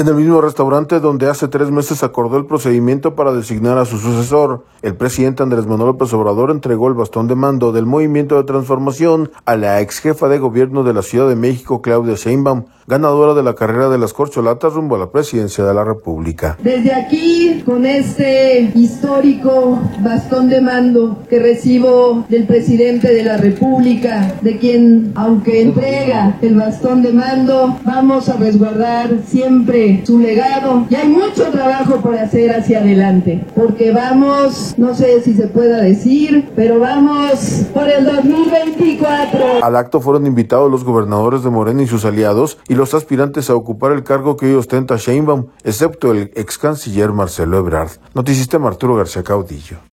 En el mismo restaurante donde hace 3 meses acordó el procedimiento para designar a su sucesor, el presidente Andrés Manuel López Obrador entregó el bastón de mando del Movimiento de Transformación a la ex jefa de gobierno de la Ciudad de México, Claudia Sheinbaum, ganadora de la carrera de las corcholatas rumbo a la presidencia de la República. Desde aquí, con este histórico bastón de mando que recibo del presidente de la República, de quien, aunque entrega el bastón de mando, vamos a resguardar siempre su legado. Y hay mucho trabajo por hacer hacia adelante, porque vamos, no sé si se pueda decir, pero vamos por el 2024. Al acto fueron invitados los gobernadores de Morena y sus aliados y los aspirantes a ocupar el cargo que hoy ostenta Sheinbaum, excepto el ex canciller Marcelo Ebrard. Noticista Arturo García Caudillo.